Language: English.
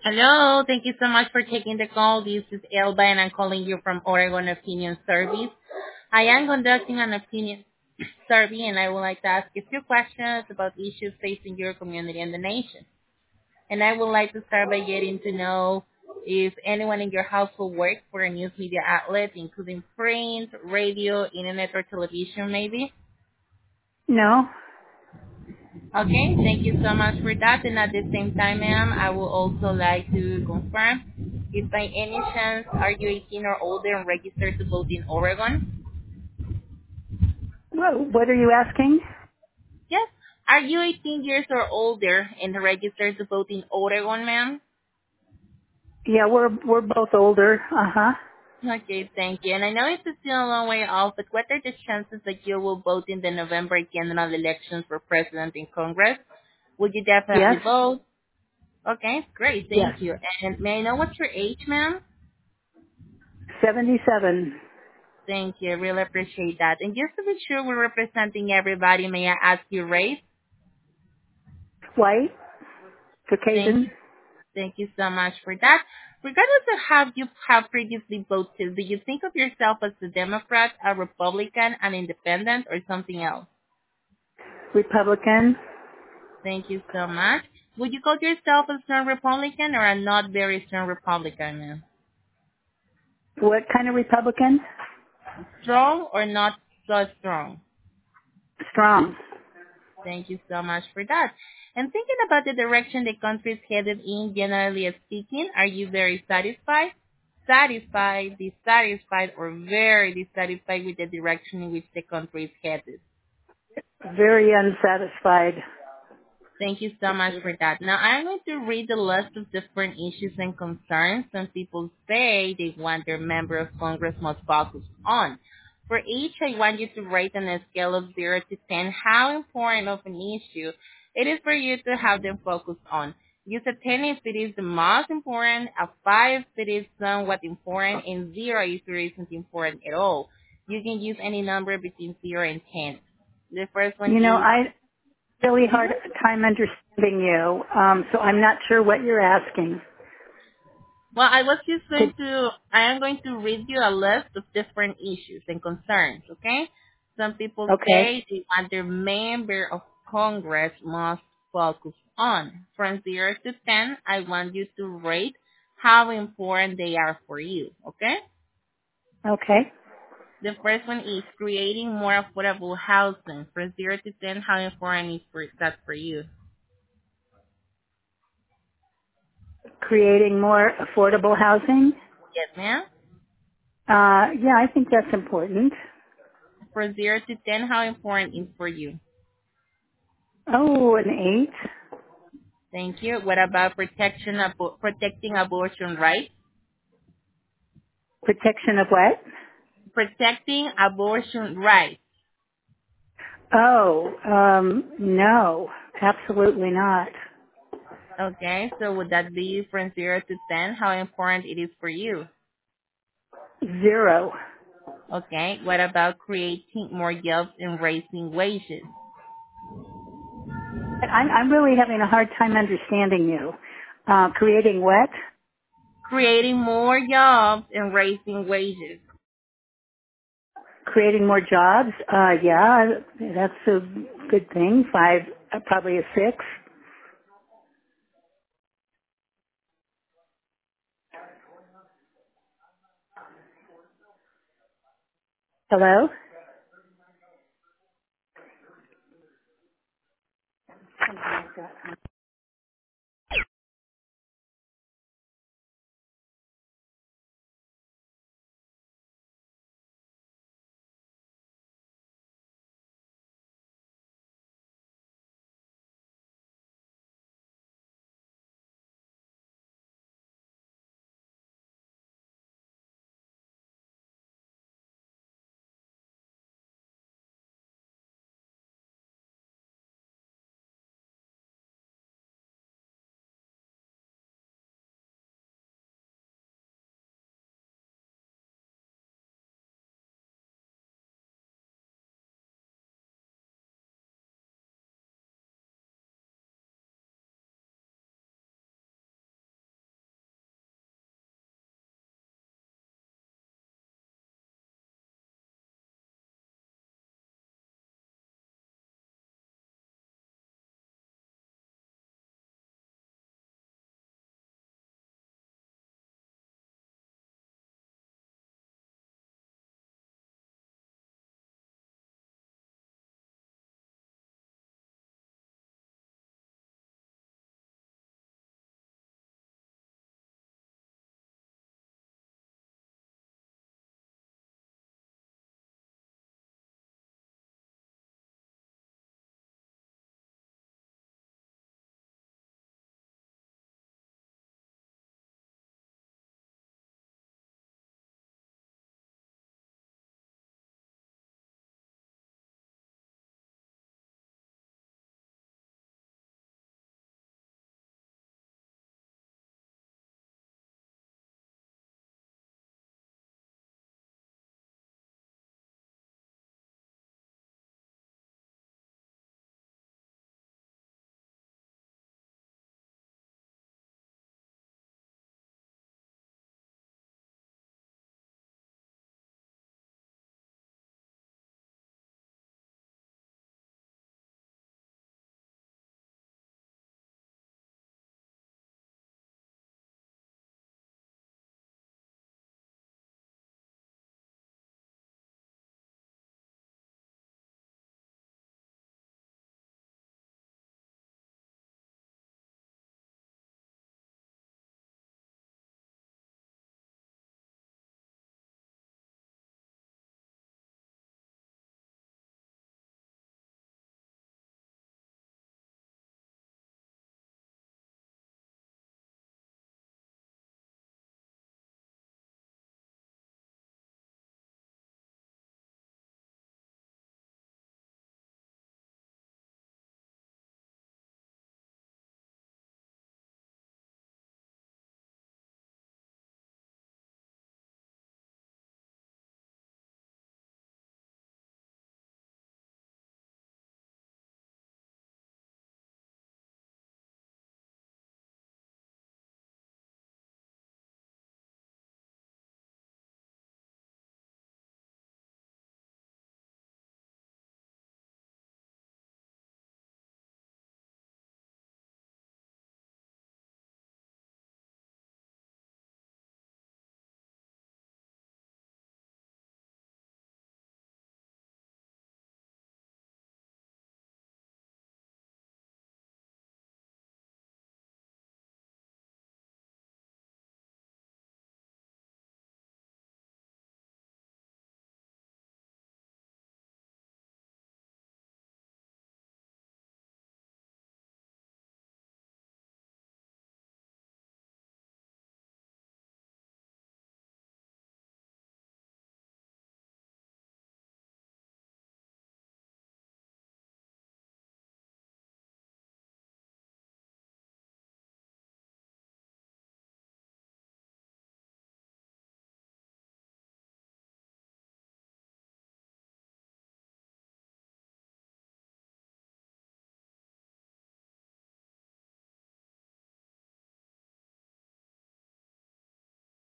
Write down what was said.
Hello. Thank you so much for taking the call. This is Elba, and I'm calling you from Oregon Opinion Service. I am conducting an opinion survey, and I would like to ask you a few questions about issues facing your community and the nation. And I would like to start by getting to know if anyone in your household works for a news media outlet, including print, radio, internet, or television, maybe. No. Okay, thank you so much for that. And at the same time, ma'am, I would also like to confirm if by any chance are you 18 or older and registered to vote in Oregon? Well, what are you asking? Yes. Are you 18 years or older and registered to vote in Oregon, ma'am? Yeah, we're both older. Uh huh. Okay, thank you. And I know it's still a long way off, but what are the chances that you will vote in the November general elections for president and Congress? Would you Yes. definitely vote? Okay, great, Yes. thank you. And may I know what's your age, ma'am? 77. Thank you. I really appreciate that. And just to be sure we're representing everybody, may I ask your race? White. Thank Caucasian. you. Thank you so much for that. Regardless of how you have previously voted, do you think of yourself as a Democrat, a Republican, an independent, or something else? Republican. Thank you so much. Would you call yourself a strong Republican or a not very strong Republican, ma'am? What kind of Republican? Strong or not so strong? Strong. Thank you so much for that. And thinking about the direction the country is headed in, generally speaking, are you very satisfied? Satisfied, dissatisfied, or very dissatisfied with the direction in which the country is headed? Very unsatisfied. Thank you so much for that. Now I'm going to read the list of different issues and concerns some people say they want their member of Congress must focus on. For each, I want you to rate on a scale of 0 to 10 how important of an issue it is for you to have them focus on. Use a 10 if it is the most important, a 5 if it is somewhat important, and 0 if it isn't important at all. You can use any number between 0 and 10. The first one You know, is I really mhm. hard time understanding you. So I'm not sure what you're asking. Well, I was just Could, I am going to read you a list of different issues and concerns, okay? Some people okay. say they want their member of Congress must focus on. From 0 to 10, I want you to rate how important they are for you, okay? Okay. The first one is creating more affordable housing. From 0 to 10, how important is that for you? Creating more affordable housing. Yes, ma'am. Yeah, I think that's important. From 0 to 10, how important is for you? Oh, an 8. Thank you. What about protecting abortion rights? Protection of what? Protecting abortion rights. Oh, no, absolutely not. Okay, so would that be from 0 to 10, how important it is for you? 0. Okay, what about creating more jobs and raising wages? I'm really having a hard time understanding you. Creating what? Creating more jobs and raising wages. Creating more jobs? Yeah, that's a good thing. 5, probably a 6. Hello? Something like that.